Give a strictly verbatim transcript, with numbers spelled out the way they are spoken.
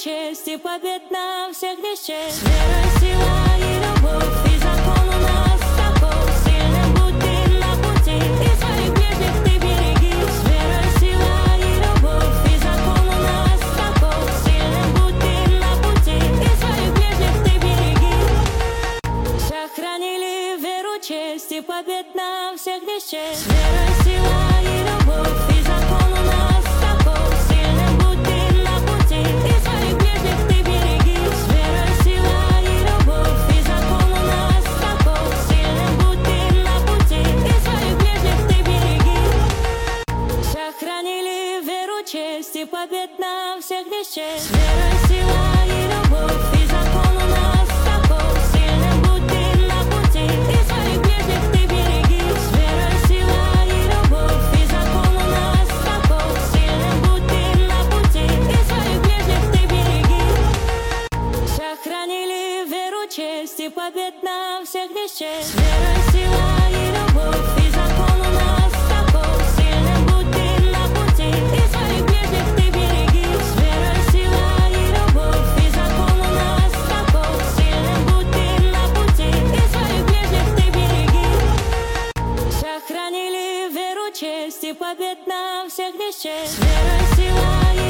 честь и побед на всех не счесть. Вера, сила и любовь, и закон у нас таков. Сильным будь ты на пути, и своих ближних ты береги. Вера, сила и любовь, и закон у нас таков. Сильным будь ты на пути, и своих ближних ты береги. Сохранили веру, честь и побед на всех не счесть. Вера, сила и любовь, и закон у нас таков. Сильным будь ты на пути, и своих ближних ты береги. Вера, сила и любовь, и закон у нас таков. Сильным будь ты на пути, и своих ближних ты береги. Сохранили веру, честь и побед на всех не счесть. Вера, сила и любовь, и закон у нас таков. Сильным будь ты на пути, и своих ближних ты береги. Вера, сила и любовь, и закон у нас таков. Сильным будь ты на пути, и своих ближних ты береги. Сохранили веру, честь и побед на всех не счесть. Вера, сила и любовь, и закон у нас таков. Сильным будь ты на пути, и своих ближних ты береги. Вера, сила и любовь, и закон у нас таков. Сильным будь ты на пути, и своих ближних ты береги. Сохранили веру, честь и побед на всех не счесть. Вера, сила и